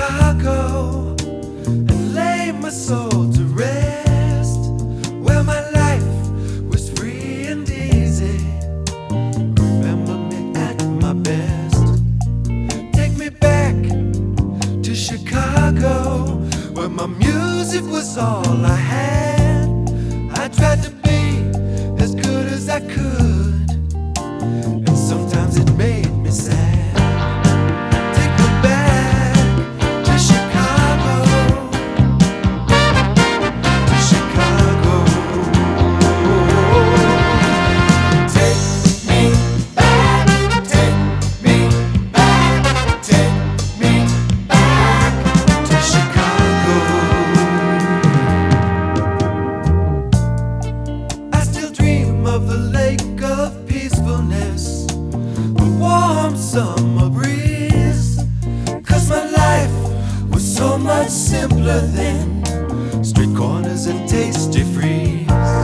Chicago and lay my soul to rest, where my life was free and easy. Remember me at my best. Take me back to Chicago, where my music was all I had. I tried to be as good as I could, and sometimes it made me sad. Take me back to Chicago, to Chicago. Take me back, take me back, take me back to Chicago. I still dream of the lake of peacefulness, the warm summer breeze, 'cause my life was so much simpler then. Street corners and tasty freeze.